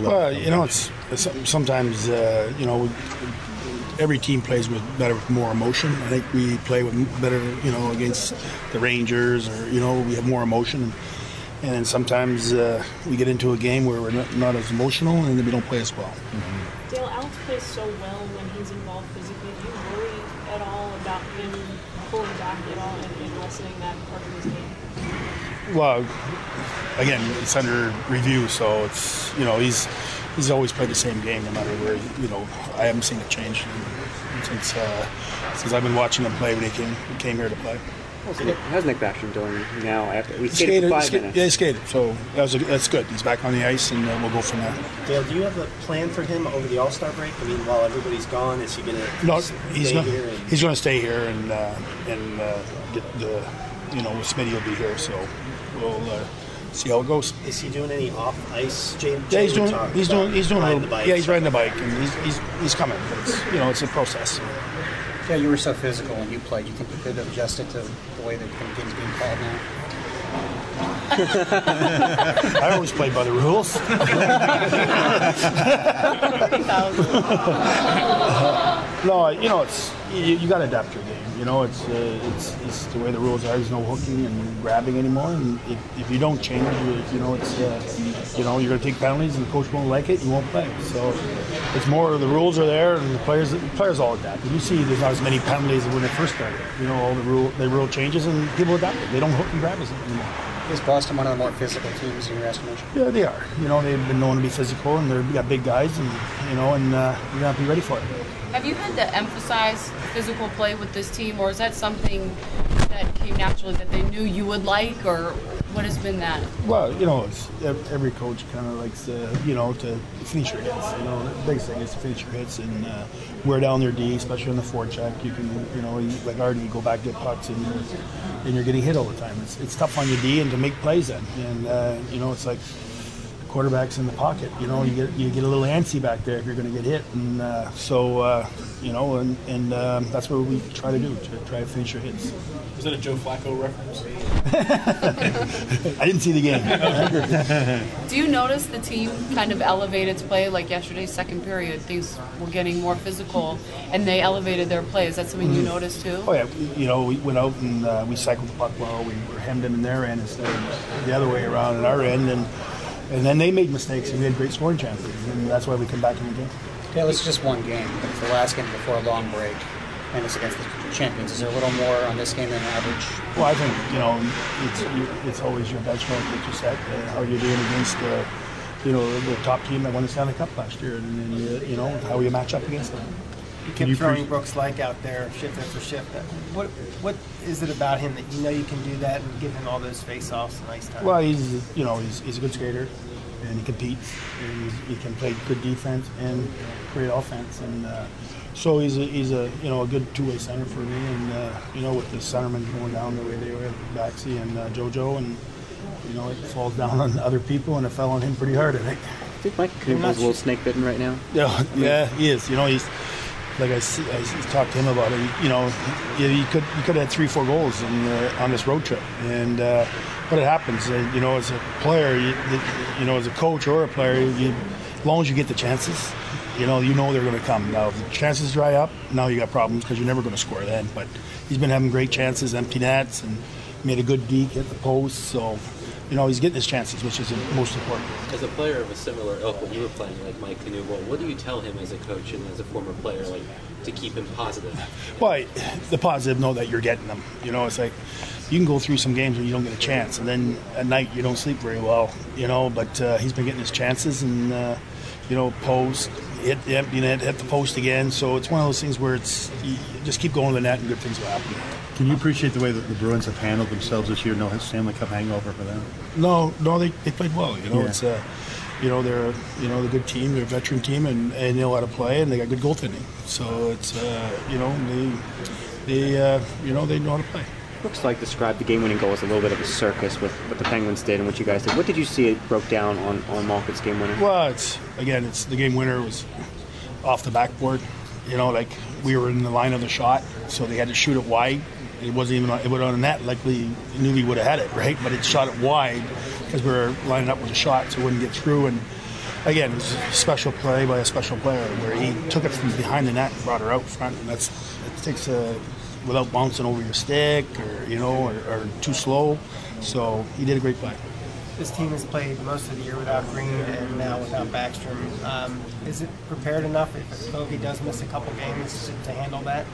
Well, it's sometimes every team plays with more emotion. I think we play with better, against the Rangers, or we have more emotion. And then sometimes we get into a game where we're not as emotional, and then we don't play as well. Mm-hmm. Dale, Alex plays so well when he's involved physically. Do you worry at all about him pulling back at all and lessening that part of his game? Well, again, it's under review, so it's he's always played the same game no matter where. I haven't seen it change since I've been watching him play when he came here to play. How's Nick Backstrom doing now? We skated for 5 minutes. Yeah, he skated. So that's good. He's back on the ice, and we'll go from there. Dale, do you have a plan for him over the All-Star break? I mean, while everybody's gone, is he going to he's going to stay here and get the Smitty will be here, so we'll see how it goes. Is he doing any off-ice? Yeah, he's doing a little. Yeah, he's riding the bike, and he's coming. But it's a process. Yeah, you were so physical when you played. You think you could have adjusted to the way that the game's being called now? I always play by the rules. No, it's you got to adapt your game. It's the way the rules are. There's no hooking and grabbing anymore. And if you don't change, it's you're going to take penalties, and the coach won't like it. You won't play. So it's more the rules are there, and the players all adapt. And you see, there's not as many penalties as when they first started. All the rule changes, and people adapt. They don't hook and grab as anymore. Is Boston one of the more physical teams in your estimation? Yeah, they are. They've been known to be physical, and they got big guys, and you're gonna have to be ready for it. Have you had to emphasize physical play with this team, or is that something that came naturally that they knew you would like, or what has been that? Well, it's, every coach kind of likes to finish your hits. The biggest thing is to finish your hits and wear down their D, especially on the forecheck. You can, like Artie, you go back, get pucks, and you're getting hit all the time. It's tough on your D and to make plays then. And it's like quarterbacks in the pocket. You get a little antsy back there if you're going to get hit, and that's what we try to do, to try to finish your hits. Is that a Joe Flacco reference? I didn't see the game. Do you notice the team kind of elevate its play? Like yesterday's second period, things were getting more physical, and they elevated their play. Is that something you noticed too? Oh yeah, we went out and we cycled the puck well. We were hemmed in their end instead of the other way around in our end, and then they made mistakes, and we had great scoring chances, and that's why we come back in the game. Dale, it's just one game, but it's the last game before a long break, and it's against the champions. Is there a little more on this game than average? Well, I think it's always your benchmark that you set. How you're doing against the top team that won the Stanley Cup last year, and then how you match up against them. You kept throwing Brooks Laich out there shift after shift. What is it about him that you can do that and give him all those face-offs and ice time? Well, he's a good skater, and he competes, and he can play good defense and great offense, and so he's a good two-way center for me. And with the centermen going down the way they were, Baxi and JoJo, and it falls down on other people, and it fell on him pretty hard, I think. I think Mike Knuebel's a little snake-bitten right now. Yeah, he is. He's. Like I talked to him about it, you could have had 3-4 goals on this road trip, and but it happens. As a player, as a coach or a player, as long as you get the chances, they're going to come. Now, if the chances dry up, now you got problems because you're never going to score then. But he's been having great chances, empty nets, and made a good deke at the post. So, he's getting his chances, which is the most important. As a player of a similar ilk when you were playing, like Mike Knuebel, what do you tell him as a coach and as a former player, to keep him positive? Well, the positive, know that you're getting them. It's like you can go through some games where you don't get a chance, and then at night you don't sleep very well, but he's been getting his chances, and, post, hit the empty net, hit the post again. So it's one of those things where you just keep going to the net and good things will happen. Can you appreciate the way that the Bruins have handled themselves this year? No Stanley Cup hangover for them. No, they played well. It's they're the good team, they're a veteran team, and they know how to play, and they got good goaltending. So it's they know how to play. Looks like described the game-winning goal as a little bit of a circus with what the Penguins did and what you guys did. What did you see it broke down on Malkin's game winner? Well, it's the game winner was off the backboard. We were in the line of the shot, so they had to shoot it wide. It wasn't even it went on a net. Like we knew we would have had it, right? But it shot it wide because we were lining up with a shot, so it wouldn't get through. And again, it was a special play by a special player where he took it from behind the net and brought her out front, and it takes without bouncing over your stick or too slow. So he did a great play. This team has played most of the year without Green and now without Backstrom. Is it prepared enough if Bogey does miss a couple games to handle that?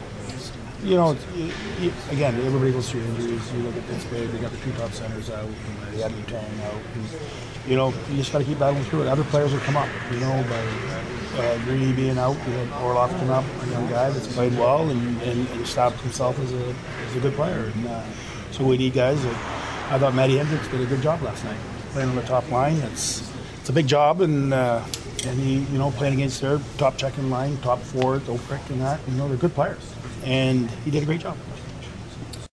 Again, everybody goes through injuries. You look at Pittsburgh, they got the two top centers out, and they had Butang out. And, you just got to keep battling through it. Other players will come up, by Greeny being out. We had Orlov come up, a young guy that's played well and established himself as a good player. And so we need guys. I thought Matty Hendricks did a good job last night, playing on the top line. It's a big job, and he, playing against their top checking line, top forward, Oprick and that. They're good players, and he did a great job.